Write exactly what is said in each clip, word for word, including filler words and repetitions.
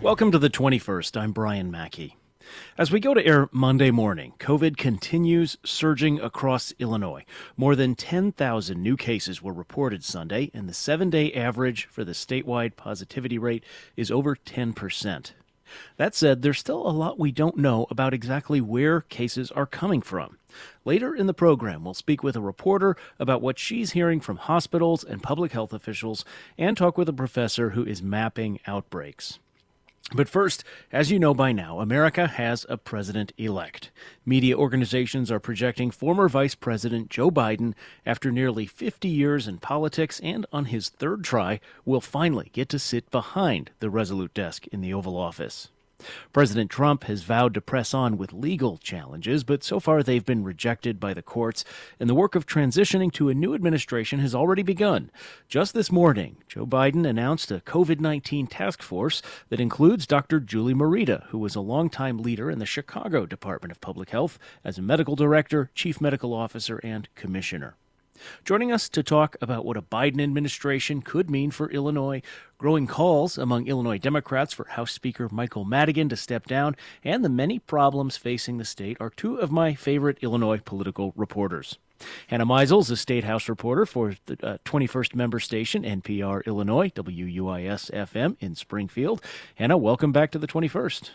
Welcome to the twenty-first. I'm Brian Mackey. As we go to air Monday morning, COVID continues surging across Illinois. More than ten thousand new cases were reported Sunday, and the seven-day average for the statewide positivity rate is over ten percent. That said, there's still a lot we don't know about exactly where cases are coming from. Later in the program, we'll speak with a reporter about what she's hearing from hospitals and public health officials and talk with a professor who is mapping outbreaks. But first, as you know by now, America has a president-elect. Media organizations are projecting former Vice President Joe Biden, after nearly fifty years in politics and on his third try, will finally get to sit behind the resolute desk in the Oval Office. President Trump has vowed to press on with legal challenges, but so far they've been rejected by the courts, and the work of transitioning to a new administration has already begun. Just this morning, Joe Biden announced a COVID nineteen task force that includes Doctor Julie Morita, who was a longtime leader in the Chicago Department of Public Health as a medical director, chief medical officer, and commissioner. Joining us to talk about what a Biden administration could mean for Illinois, growing calls among Illinois Democrats for House Speaker Michael Madigan to step down, and the many problems facing the state are two of my favorite Illinois political reporters. Hannah Meisel is a State House reporter for the uh, twenty-first member station, N P R Illinois, W U I S F M in Springfield. Hannah, welcome back to the twenty-first.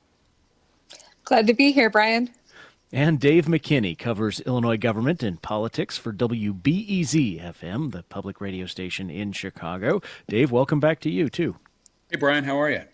Glad to be here, Brian. And Dave McKinney covers Illinois government and politics for W B E Z F M, the public radio station in Chicago. Dave, welcome back to you, too. Hey, Brian, how are you?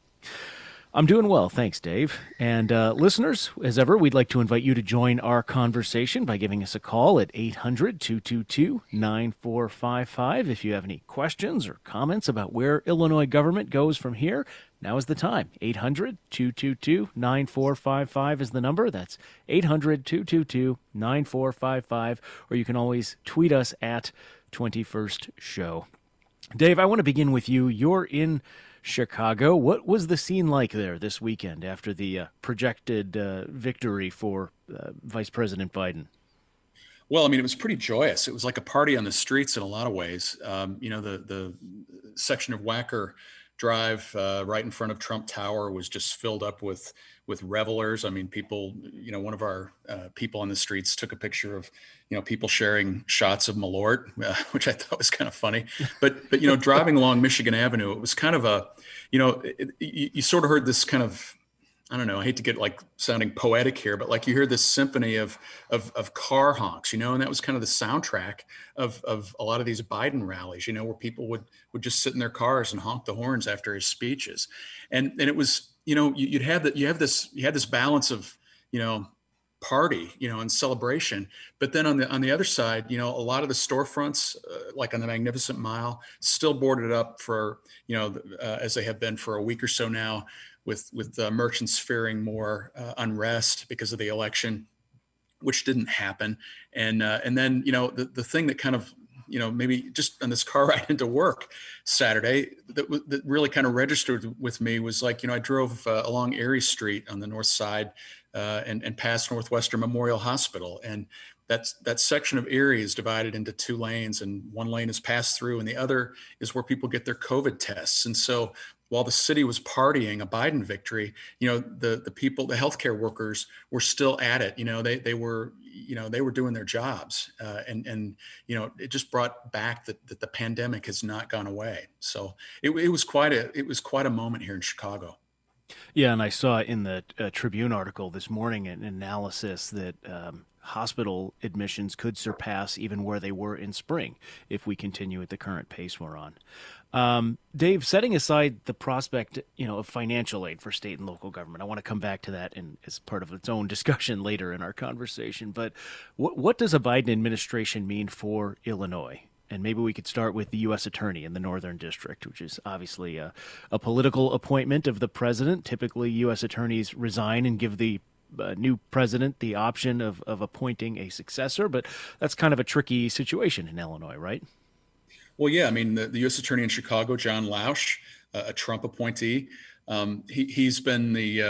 I'm doing well, thanks, Dave. And uh, listeners, as ever, we'd like to invite you to join our conversation by giving us a call at eight hundred, two two two, nine four five five. If you have any questions or comments about where Illinois government goes from here, now is the time. eight hundred, two two two, nine four five five is the number. That's eight hundred, two two two, nine four five five. Or you can always tweet us at twenty-first show. Dave, I want to begin with you. You're in Chicago. What was the scene like there this weekend after the uh, projected uh, victory for uh, Vice President Biden? Well, I mean, it was pretty joyous. It was like a party on the streets in a lot of ways. Um, you know, the the section of Wacker Drive uh, right in front of Trump Tower was just filled up with with revelers. I mean, people, you know, one of our uh, people on the streets took a picture of, you know, people sharing shots of Malort, uh, which I thought was kind of funny. But, but you know, driving along Michigan Avenue, it was kind of a, you know, it, you, you sort of heard this kind of, I don't know, I hate to get like sounding poetic here, but like you hear this symphony of, of, of car honks, you know, and that was kind of the soundtrack of, of a lot of these Biden rallies, you know, where people would, would just sit in their cars and honk the horns after his speeches. And, and it was, you know, you, you'd have that, you have this, you had this balance of, you know, party, you know, and celebration. But then on the, on the other side, you know, a lot of the storefronts, uh, like on the Magnificent Mile, still boarded up for, you know, uh, as they have been for a week or so now, with with uh, merchants fearing more uh, unrest because of the election, which didn't happen. And uh, and then, you know, the, the thing that kind of, you know, maybe just on this car ride into work Saturday that, that really kind of registered with me was like, you know, I drove uh, along Erie Street on the north side uh, and, and past Northwestern Memorial Hospital. And that's, that section of Erie is divided into two lanes, and one lane is pass through and the other is where people get their COVID tests. And so while the city was partying a Biden victory, you know, the the people, the healthcare workers were still at it. You know, they they were, you know, they were doing their jobs, uh, and and you know, it just brought back that that the pandemic has not gone away. So it, it was quite a it was quite a moment here in Chicago. Yeah, and I saw in the uh, Tribune article this morning an analysis that um, hospital admissions could surpass even where they were in spring if we continue at the current pace we're on. Um, Dave, setting aside the prospect, you know, of financial aid for state and local government, I want to come back to that in, as part of its own discussion later in our conversation. But what, what does a Biden administration mean for Illinois? And maybe we could start with the U S attorney in the Northern District, which is obviously a, a political appointment of the president. Typically, U S attorneys resign and give the uh, new president the option of, of appointing a successor. But that's kind of a tricky situation in Illinois, right? Well, yeah, I mean, the, the U S attorney in Chicago, John Lausch, uh, a Trump appointee, um, he, he's been the uh,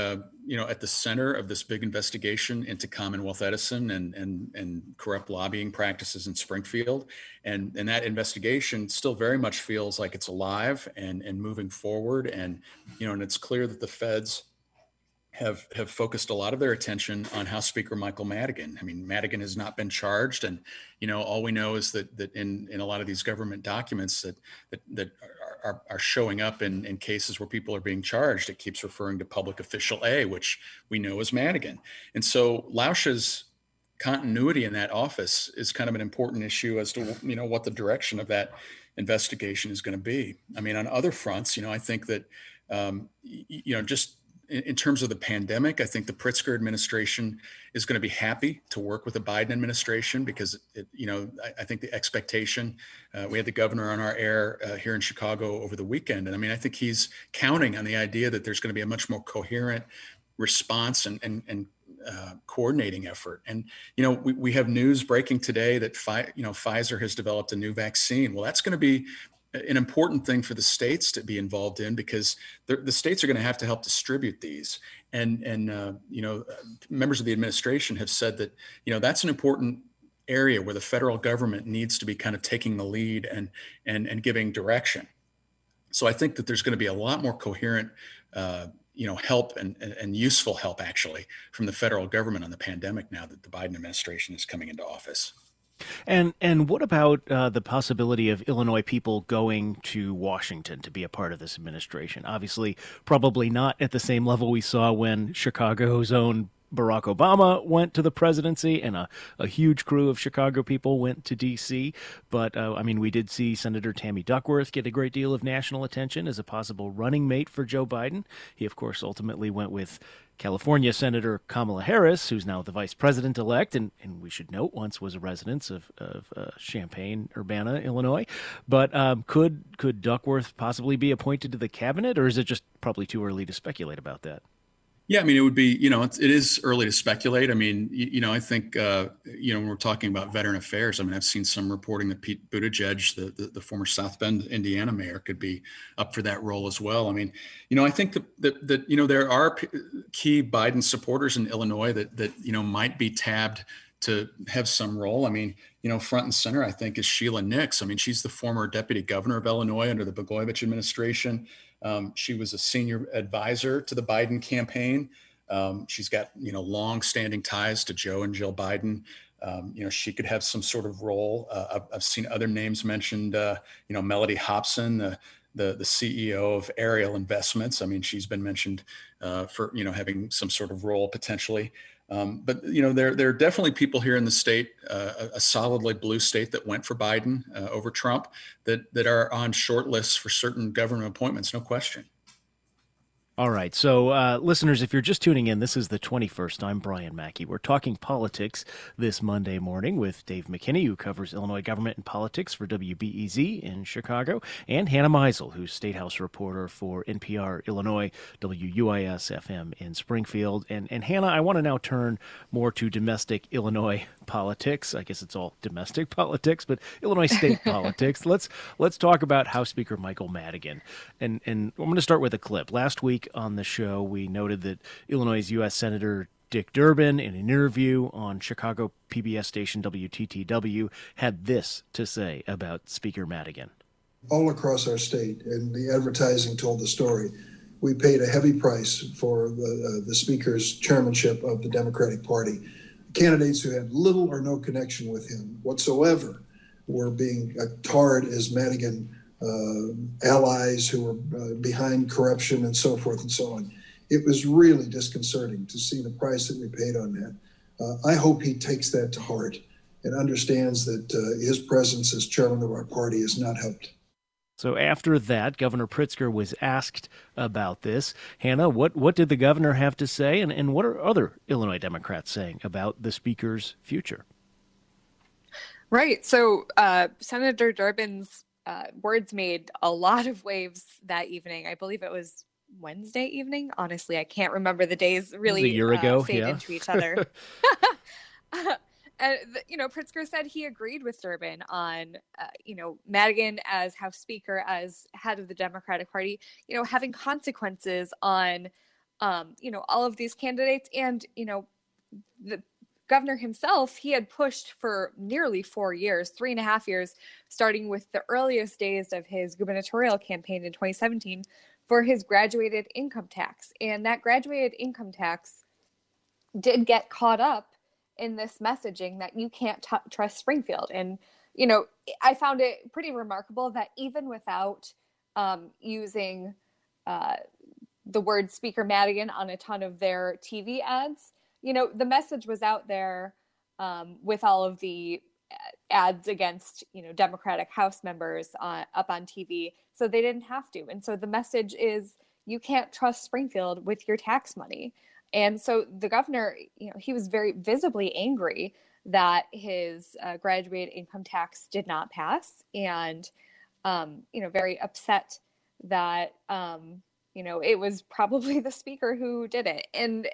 you know, at the center of this big investigation into Commonwealth Edison and and and corrupt lobbying practices in Springfield, and and that investigation still very much feels like it's alive and and moving forward, and you know, and it's clear that the feds have have focused a lot of their attention on House Speaker Michael Madigan. I mean, Madigan has not been charged, and you know, all we know is that that in in a lot of these government documents that that that are, are showing up in in cases where people are being charged, it keeps referring to public official A, which we know is Madigan. And so Lausch's continuity in that office is kind of an important issue as to, you know, what the direction of that investigation is going to be. I mean, on other fronts, you know, I think that um, you know, just in terms of the pandemic, I think the Pritzker administration is going to be happy to work with the Biden administration because, it, you know, I, I think the expectation, uh, we had the governor on our air uh, here in Chicago over the weekend. And I mean, I think he's counting on the idea that there's going to be a much more coherent response and, and, and uh, coordinating effort. And, you know, we, we have news breaking today that, Fi- you know, Pfizer has developed a new vaccine. Well, that's going to be an important thing for the states to be involved in because the states are going to have to help distribute these. And, and uh, you know, members of the administration have said that, you know, that's an important area where the federal government needs to be kind of taking the lead and, and, and giving direction. So I think that there's going to be a lot more coherent, uh, you know, help and, and, and useful help actually from the federal government on the pandemic now that the Biden administration is coming into office. And and what about uh, the possibility of Illinois people going to Washington to be a part of this administration? Obviously, probably not at the same level we saw when Chicago's own Barack Obama went to the presidency and a, a huge crew of Chicago people went to D C. But, uh, I mean, we did see Senator Tammy Duckworth get a great deal of national attention as a possible running mate for Joe Biden. He, of course, ultimately went with California Senator Kamala Harris, who's now the vice president-elect, and, and we should note once was a resident of, of uh, Champaign, Urbana, Illinois. But um, could could Duckworth possibly be appointed to the cabinet, or is it just probably too early to speculate about that? Yeah, I mean, it would be, you know, it, it is early to speculate. I mean, you, you know, I think, uh, you know, when we're talking about veteran affairs, I mean, I've seen some reporting that Pete Buttigieg, the, the, the former South Bend, Indiana mayor, could be up for that role as well. I mean, you know, I think that, that, that you know, there are p- key Biden supporters in Illinois that, that, you know, might be tabbed to have some role. I mean, you know, front and center, I think, is Sheila Nix. I mean, she's the former deputy governor of Illinois under the Blagojevich administration. Um, she was a senior advisor to the Biden campaign. Um, she's got, you know, long-standing ties to Joe and Jill Biden. Um, you know, she could have some sort of role. Uh, I've, I've seen other names mentioned, uh, you know, Melody Hobson, the, the the C E O of Ariel Investments. I mean, she's been mentioned uh, for, you know, having some sort of role potentially. Um, but, you know, there, there are definitely people here in the state, uh, a, a solidly blue state that went for Biden uh, over Trump, that, that are on short lists for certain government appointments, no question. All right. So, uh, listeners, if you're just tuning in, this is the twenty-first. I'm Brian Mackey. We're talking politics this Monday morning with Dave McKinney, who covers Illinois government and politics for W B E Z in Chicago, and Hannah Meisel, who's State House reporter for N P R Illinois, W U I S F M in Springfield. And, and Hannah, I want to now turn more to domestic Illinois politics. I guess it's all domestic politics, but Illinois state politics. Let's let's talk about House Speaker Michael Madigan. And, and I'm going to start with a clip. Last week, on the show, we noted that Illinois' U S Senator Dick Durbin, in an interview on Chicago P B S station W T T W, had this to say about Speaker Madigan. All across our state, and the advertising told the story, we paid a heavy price for the, uh, the Speaker's chairmanship of the Democratic Party. Candidates who had little or no connection with him whatsoever were being uh, tarred as Madigan Uh, allies who were uh, behind corruption and so forth and so on. It was really disconcerting to see the price that we paid on that. Uh, I hope he takes that to heart and understands that uh, his presence as chairman of our party has not helped. So after that, Governor Pritzker was asked about this. Hannah, what, what did the governor have to say, and, and what are other Illinois Democrats saying about the Speaker's future? Right. So uh, Senator Durbin's Uh, words made a lot of waves that evening. I believe it was Wednesday evening. Honestly, I can't remember the days. Really, a year ago, uh, fade yeah. into each other. uh, and the, you know, Pritzker said he agreed with Durbin on, uh, you know, Madigan as House Speaker, as head of the Democratic Party, you know, having consequences on um, you know, all of these candidates. And, you know, the governor himself, he had pushed for nearly four years, three and a half years, starting with the earliest days of his gubernatorial campaign in twenty seventeen, for his graduated income tax. And that graduated income tax did get caught up in this messaging that you can't t- trust Springfield. And, you know, I found it pretty remarkable that even without um, using uh, the word Speaker Madigan on a ton of their T V ads, you know, the message was out there um, with all of the ads against, you know, Democratic House members uh, up on T V. So they didn't have to. And so the message is, you can't trust Springfield with your tax money. And so the governor, you know, he was very visibly angry that his uh, graduated income tax did not pass, and, um, you know, very upset that, um, you know, it was probably the speaker who did it. And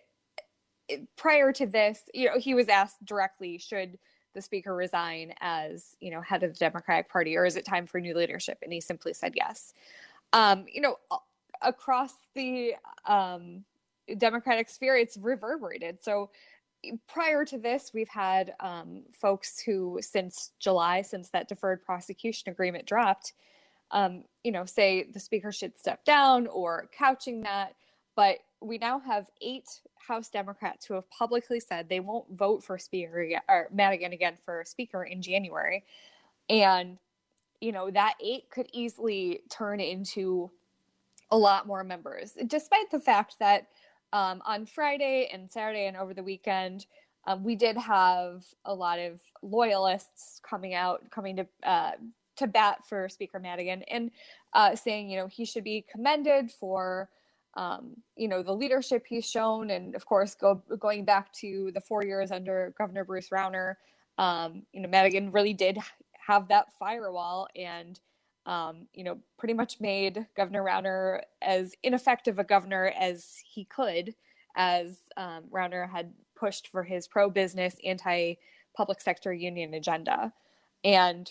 prior to this, you know, he was asked directly, should the speaker resign as, you know, head of the Democratic Party, or is it time for new leadership? And he simply said yes. Um, you know, across the um, Democratic sphere, it's reverberated. So prior to this, we've had um, folks who, since July, since that deferred prosecution agreement dropped, um, you know, say the speaker should step down or couching that. But we now have eight House Democrats who have publicly said they won't vote for Speaker or Madigan again for Speaker in January. And, you know, that eight could easily turn into a lot more members, despite the fact that um, on Friday and Saturday and over the weekend, um, we did have a lot of loyalists coming out, coming to uh, to bat for Speaker Madigan, and uh, saying, you know, he should be commended for, um, you know, the leadership he's shown. And of course, go, going back to the four years under Governor Bruce Rauner, um, you know, Madigan really did have that firewall and, um, you know, pretty much made Governor Rauner as ineffective a governor as he could, as um, Rauner had pushed for his pro-business, anti-public sector union agenda. And,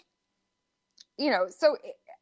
you know, so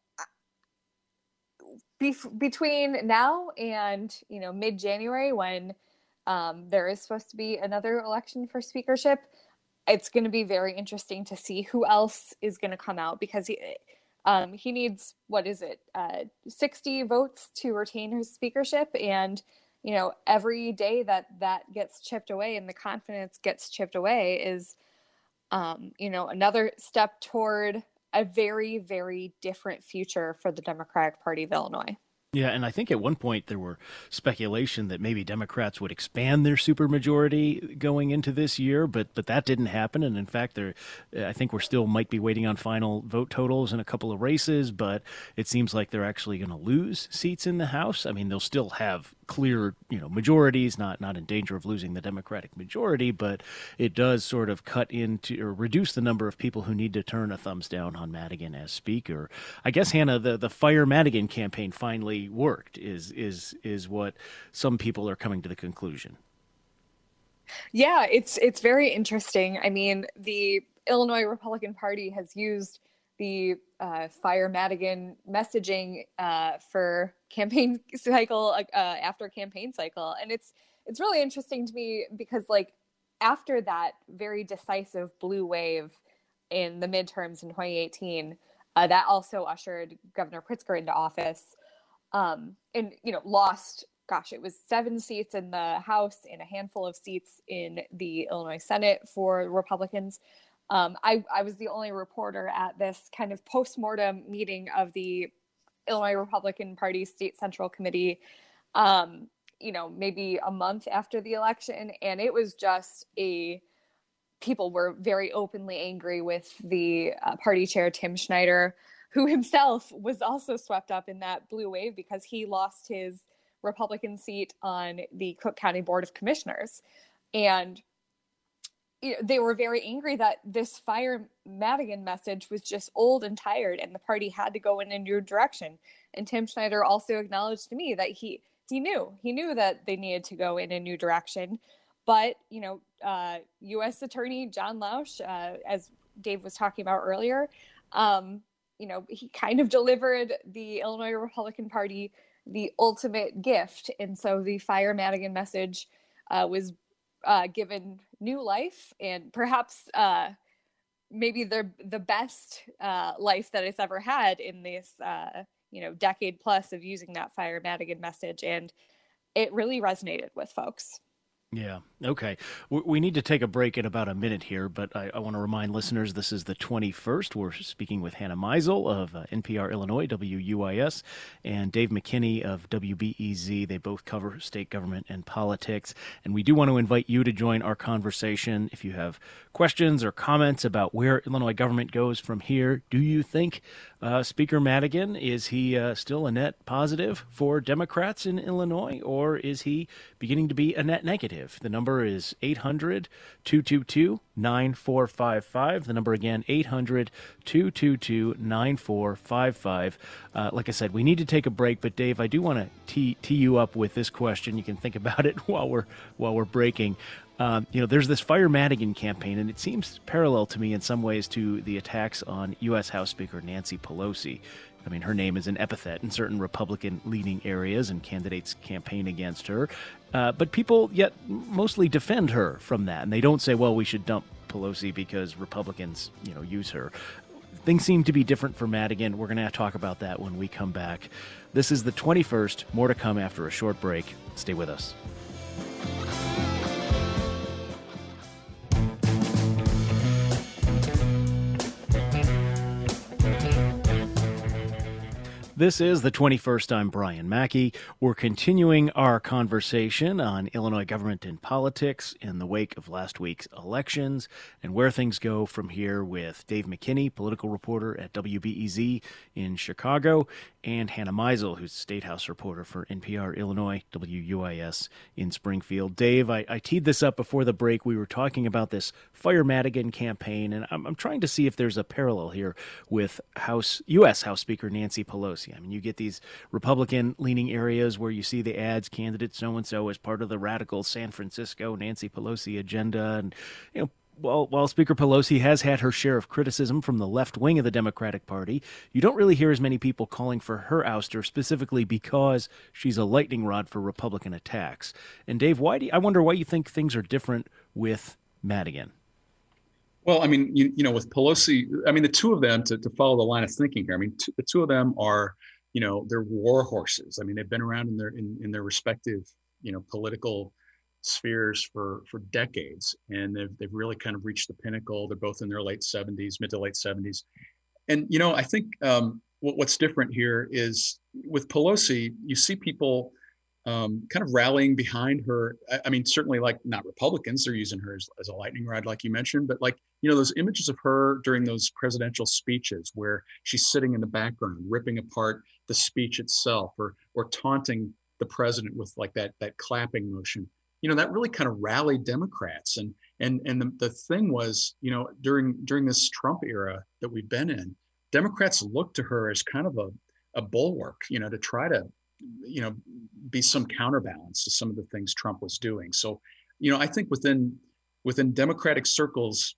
be- between now and, you know, mid-January, when um, there is supposed to be another election for speakership, it's going to be very interesting to see who else is going to come out, because he, um, he needs, what is it, uh, sixty votes to retain his speakership. And, you know, every day that that gets chipped away and the confidence gets chipped away is, um, you know, another step toward a very, very different future for the Democratic Party of Illinois. Yeah, and I think at one point there were speculation that maybe Democrats would expand their supermajority going into this year, but but that didn't happen. And in fact, there, I think we're still might be waiting on final vote totals in a couple of races, but it seems like they're actually going to lose seats in the House. I mean, they'll still have clear, you know, majorities, not not in danger of losing the Democratic majority, but it does sort of cut into or reduce the number of people who need to turn a thumbs down on Madigan as speaker. I guess, Hannah, the, the Fire Madigan campaign finally worked is is is what some people are coming to the conclusion. Yeah, it's it's very interesting. I mean, the Illinois Republican Party has used the uh, Fire Madigan messaging uh, for campaign cycle uh, after campaign cycle, and it's it's really interesting to me because, like, after that very decisive blue wave in the midterms in twenty eighteen, uh, that also ushered Governor Pritzker into office. Um, and, you know, lost, gosh, it was seven seats in the House and a handful of seats in the Illinois Senate for Republicans. Um, I, I was the only reporter at this kind of post-mortem meeting of the Illinois Republican Party State Central Committee, um, you know, maybe a month after the election. And it was just a, people were very openly angry with the uh, party chair, Tim Schneider, who himself was also swept up in that blue wave because he lost his Republican seat on the Cook County Board of Commissioners. And you know, they were very angry that this Fire Madigan message was just old and tired, and the party had to go in a new direction. And Tim Schneider also acknowledged to me that he he knew he knew that they needed to go in a new direction. But you know, uh, U S Attorney John Lausch, uh, as Dave was talking about earlier, um, you know, he kind of delivered the Illinois Republican Party the ultimate gift. And so the Fire Madigan message uh, was uh, given new life, and perhaps uh, maybe the the best uh, life that it's ever had in this uh, you know decade plus of using that Fire Madigan message, and it really resonated with folks. Yeah. Okay. We need to take a break in about a minute here, but I, I want to remind listeners this is the twenty-first. We're speaking with Hannah Meisel of uh, N P R Illinois, W U I S, and Dave McKinney of W B E Z. They both cover state government and politics. And we do want to invite you to join our conversation. If you have questions or comments about where Illinois government goes from here, do you think uh, Speaker Madigan, is he uh, still a net positive for Democrats in Illinois, or is he beginning to be a net negative? The number is eight hundred, two two two, nine four five five. The number again, eight hundred, two two two, nine four five five. Uh, like I said, we need to take a break, but Dave, I do want to tee, tee you up with this question. You can think about it while we're while we're breaking. Um, you know, there's this Fire Madigan campaign, and it seems parallel to me in some ways to the attacks on U S House Speaker Nancy Pelosi. I mean, her name is an epithet in certain Republican-leaning areas, and candidates campaign against her. Uh, but people yet mostly defend her from that, and they don't say, well, we should dump Pelosi because Republicans, you know, use her. Things seem to be different for Madigan. We're going to talk about that when we come back. This is the twenty-first. More to come after a short break. Stay with us. This is the twenty-first. I'm Brian Mackey. We're continuing our conversation on Illinois government and politics in the wake of last week's elections and where things go from here with Dave McKinney, political reporter at W B E Z in Chicago, and Hannah Meisel, who's State House reporter for N P R Illinois, W U I S in Springfield. Dave, I, I teed this up before the break. We were talking about this Fire Madigan campaign, and I'm, I'm trying to see if there's a parallel here with House U S House Speaker Nancy Pelosi. I mean, you get these Republican-leaning areas where you see the ads, candidate so-and-so as part of the radical San Francisco Nancy Pelosi agenda. And, you know, while, while Speaker Pelosi has had her share of criticism from the left wing of the Democratic Party, you don't really hear as many people calling for her ouster specifically because she's a lightning rod for Republican attacks. And, Dave, why do you, I wonder why you think things are different with Madigan? Well, I mean, you, you know, with Pelosi, I mean, the two of them, to, to follow the line of thinking here, I mean, t- the two of them are, you know, they're war horses. I mean, they've been around in their in, in their respective, you know, political spheres for for decades, and they've they've really kind of reached the pinnacle. They're both in their late seventies, mid to late seventies, and you know, I think um, what, what's different here is with Pelosi, you see people um, kind of rallying behind her. I, I mean, certainly like not Republicans, they're using her as, as a lightning rod, like you mentioned, but like, you know, those images of her during those presidential speeches where she's sitting in the background, ripping apart the speech itself, or or taunting the president with like that that clapping motion. You know, that really kind of rallied Democrats. And and and the, the thing was, you know, during during this Trump era that we've been in, Democrats looked to her as kind of a, a bulwark, you know, to try to, you know, be some counterbalance to some of the things Trump was doing. So, you know, I think within within Democratic circles,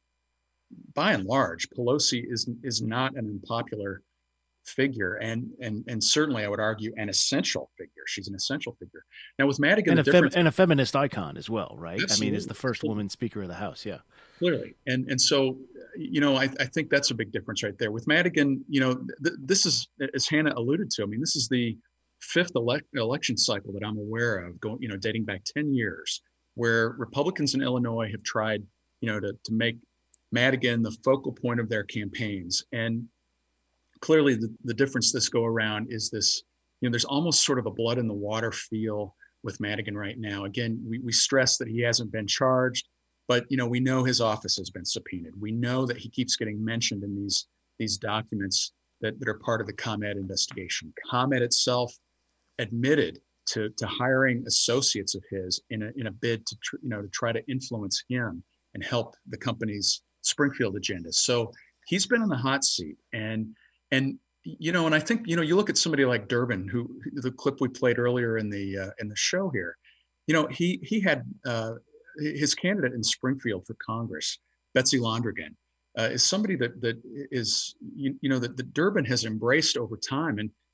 by and large, Pelosi is is not an unpopular figure, and and and certainly I would argue an essential figure. She's an essential figure. Now with Madigan, and a, fem- and a feminist icon as well, right? Absolutely. I mean, is the first woman Speaker of the House, yeah. Clearly, and and so you know, I, I think that's a big difference right there. With Madigan, you know, th- this is, as Hannah alluded to, I mean, this is the fifth elect- election cycle that I'm aware of, going, you know, dating back ten years, where Republicans in Illinois have tried, you know, to to make Madigan the focal point of their campaigns. And clearly the, the difference this go around is this, you know, there's almost sort of a blood in the water feel with Madigan right now. Again, we, we stress that he hasn't been charged, but, you know, we know his office has been subpoenaed. We know that he keeps getting mentioned in these, these documents that, that are part of the ComEd investigation. ComEd itself admitted to, to hiring associates of his in a, in a bid to, tr- you know, to try to influence him and help the company's Springfield agenda. So he's been in the hot seat. And, and, you know, and I think, you know, you look at somebody like Durbin, who the clip we played earlier in the, uh, in the show here, you know, he, he had uh, his candidate in Springfield for Congress, Betsy Londrigan, uh, is somebody that, that is, you, you know, that, that Durbin has embraced over time. And,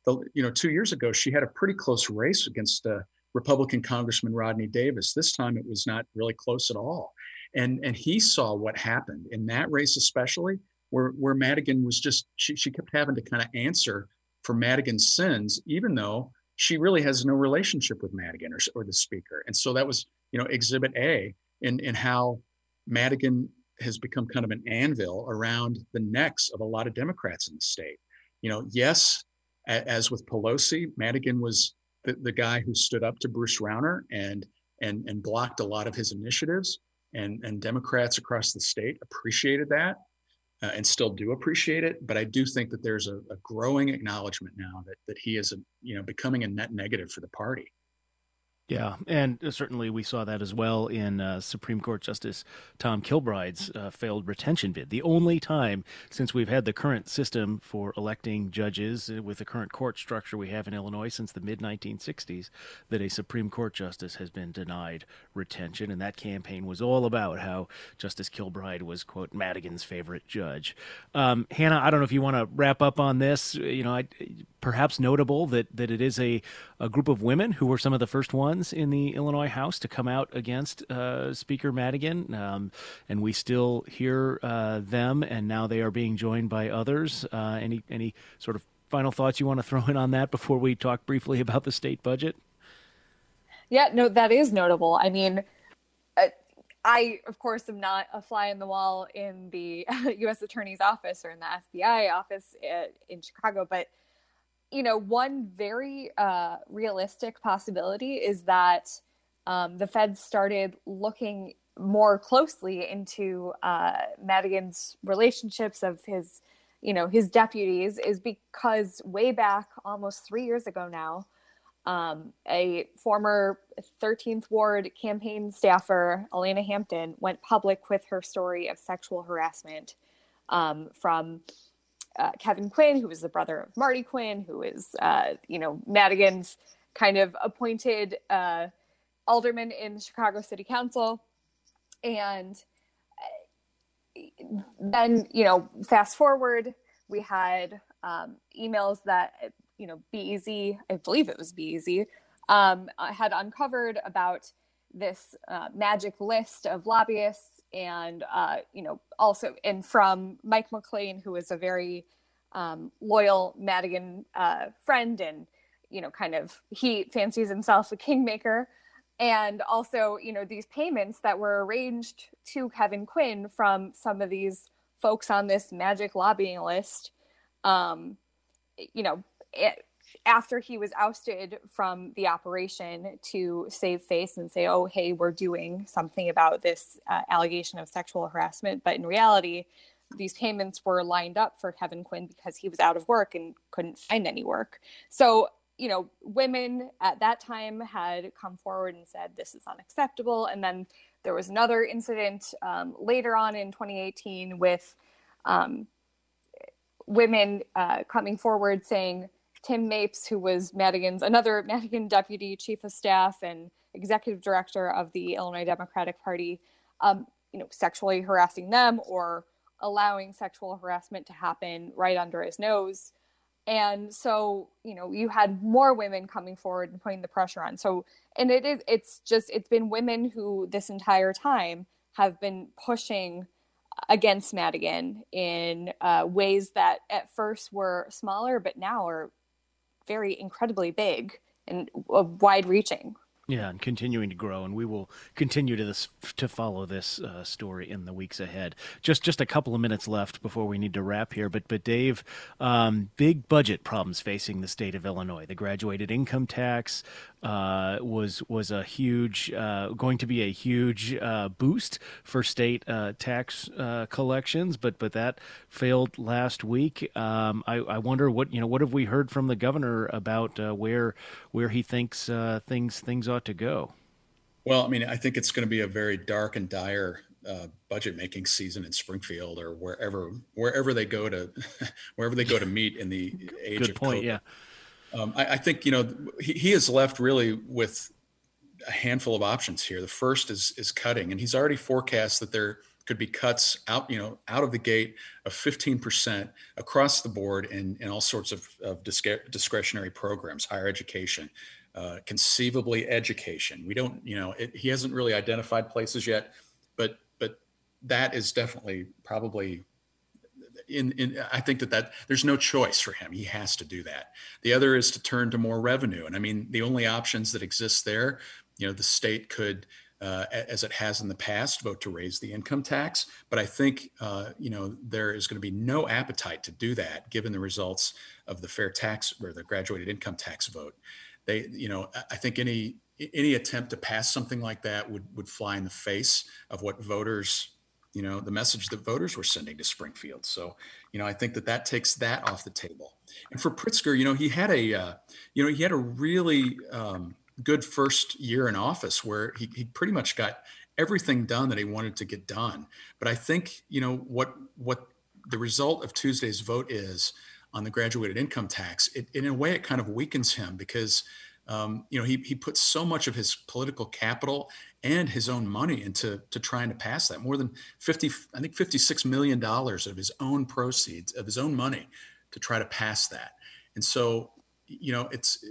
the, you know, two years ago, she had a pretty close race against uh, Republican Congressman Rodney Davis. This time it was not really close at all. And, and he saw what happened in that race, especially where, where Madigan was just, she, she kept having to kind of answer for Madigan's sins, even though she really has no relationship with Madigan or, or the speaker. And so that was, you know, exhibit A in, in how Madigan has become kind of an anvil around the necks of a lot of Democrats in the state. You know, yes, a, as with Pelosi, Madigan was the, the guy who stood up to Bruce Rauner and and and blocked a lot of his initiatives. And, and Democrats across the state appreciated that uh, and still do appreciate it. But I do think that there's a, a growing acknowledgement now that that he is a, you know, becoming a net negative for the party. Yeah, and certainly we saw that as well in uh, Supreme Court Justice Tom Kilbride's uh, failed retention bid. The only time since we've had the current system for electing judges uh, with the current court structure we have in Illinois since the mid nineteen sixties that a Supreme Court justice has been denied retention. And that campaign was all about how Justice Kilbride was, quote, Madigan's favorite judge. Um, Hannah, I don't know if you want to wrap up on this. You know, I, perhaps notable that, that it is a, a group of women who were some of the first ones in the Illinois House to come out against uh, Speaker Madigan, um, and we still hear uh, them, and now they are being joined by others. Uh, any any sort of final thoughts you want to throw in on that before we talk briefly about the state budget? Yeah, no, that is notable. I mean, uh, I, of course, am not a fly in the wall in the U S Attorney's office or in the F B I office uh, in Chicago, but you know, one very uh, realistic possibility is that um, the feds started looking more closely into uh, Madigan's relationships of his, you know, his deputies, is because way back almost three years ago now, um, a former thirteenth Ward campaign staffer, Elena Hampton, went public with her story of sexual harassment um, from Uh, Kevin Quinn, who was the brother of Marty Quinn, who is, uh, you know, Madigan's kind of appointed uh, alderman in Chicago City Council. And then, you know, fast forward, we had um, emails that, you know, B E Z, I believe it was B E Z, um, had uncovered about this uh, magic list of lobbyists. And, uh, you know, also, and from Mike McLean, who is a very um, loyal Madigan uh, friend, and, you know, kind of, he fancies himself a kingmaker. And also, you know, these payments that were arranged to Kevin Quinn from some of these folks on this magic lobbying list, um, you know, it, after he was ousted from the operation to save face and say, oh, hey, we're doing something about this uh, allegation of sexual harassment. But in reality, these payments were lined up for Kevin Quinn because he was out of work and couldn't find any work. So, you know, women at that time had come forward and said, this is unacceptable. And then there was another incident um, later on in twenty eighteen with um, women uh, coming forward saying, Tim Mapes, who was Madigan's, another Madigan deputy chief of staff and executive director of the Illinois Democratic Party, um, you know, sexually harassing them or allowing sexual harassment to happen right under his nose. And so, you know, you had more women coming forward and putting the pressure on. So, and it is, it's just, it's been women who this entire time have been pushing against Madigan in uh, ways that at first were smaller, but now are very incredibly big and uh, wide reaching. Yeah, and continuing to grow, and we will continue to this to follow this uh, story in the weeks ahead. Just just a couple of minutes left before we need to wrap here, but but Dave, um, big budget problems facing the state of Illinois. The graduated income tax uh, was was a huge uh, going to be a huge uh, boost for state uh, tax uh, collections, but but that failed last week. Um, I, I wonder what you know what have we heard from the governor about uh, where where he thinks uh, things things ought to go? Well, I mean, I think it's going to be a very dark and dire uh, budget making season in Springfield or wherever wherever they go to wherever they go to meet in the age Good of point, COVID. yeah. Um, I, I think you know he, he is left really with a handful of options here. The first is is cutting, and he's already forecast that there could be cuts out, you know, out of the gate of fifteen percent across the board in, in all sorts of, of discretionary programs, higher education, uh, conceivably education. We don't, you know, it, he hasn't really identified places yet, but but that is definitely probably in, in I think that, that there's no choice for him. He has to do that. The other is to turn to more revenue. And I mean, the only options that exist there, you know, the state could, Uh, as it has in the past, vote to raise the income tax. But I think, uh, you know, there is going to be no appetite to do that given the results of the fair tax or the graduated income tax vote. They, you know, I think any any attempt to pass something like that would would fly in the face of what voters, you know, the message that voters were sending to Springfield. So, you know, I think that that takes that off the table. And for Pritzker, you know, he had a, uh, you know, he had a really um, good first year in office where he, he pretty much got everything done that he wanted to get done. But I think, you know, what what the result of Tuesday's vote is on the graduated income tax, it, in a way, it kind of weakens him because, um, you know, he, he put so much of his political capital and his own money into to trying to pass that. More than fifty, I think fifty-six million dollars of his own proceeds, of his own money to try to pass that. And so, you know, it's,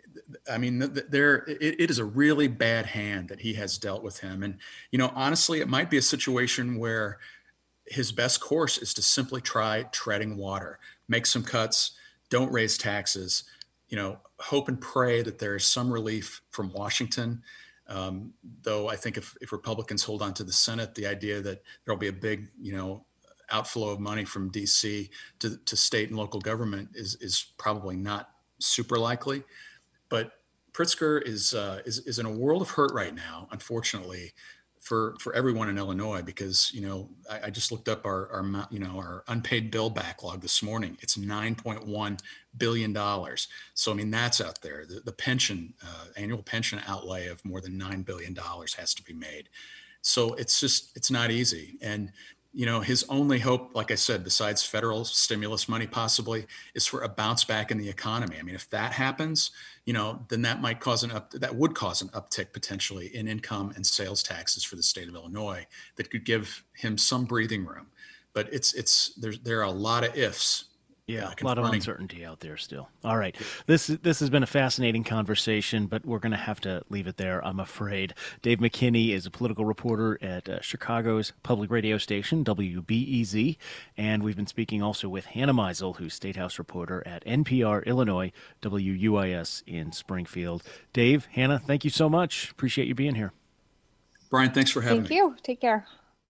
I mean, there it, it is a really bad hand that he has dealt with him. And, you know, honestly, it might be a situation where his best course is to simply try treading water, make some cuts, don't raise taxes, you know, hope and pray that there is some relief from Washington. Um, though I think if, if Republicans hold on to the Senate, the idea that there'll be a big, you know, outflow of money from D C to, to state and local government is, is probably not super likely. But Pritzker is, uh, is is in a world of hurt right now, unfortunately, for for everyone in Illinois. Because you know, I, I just looked up our, our you know our unpaid bill backlog this morning. It's nine point one billion dollars. So I mean, that's out there. The, the pension uh, annual pension outlay of more than nine billion dollars has to be made. So it's just it's not easy. And you know, his only hope, like I said, besides federal stimulus money possibly, is for a bounce back in the economy. I mean, if that happens, you know, then that might cause an up that would cause an uptick potentially in income and sales taxes for the state of Illinois that could give him some breathing room. But it's it's there's there are a lot of ifs. Yeah, a lot of uncertainty out there still. All right. This this has been a fascinating conversation, but we're going to have to leave it there, I'm afraid. Dave McKinney is a political reporter at uh, Chicago's public radio station, W B E Z, and we've been speaking also with Hannah Meisel, who's State House reporter at N P R Illinois, W U I S in Springfield. Dave, Hannah, thank you so much. Appreciate you being here. Brian, thanks for having me. me. Thank you. Take care.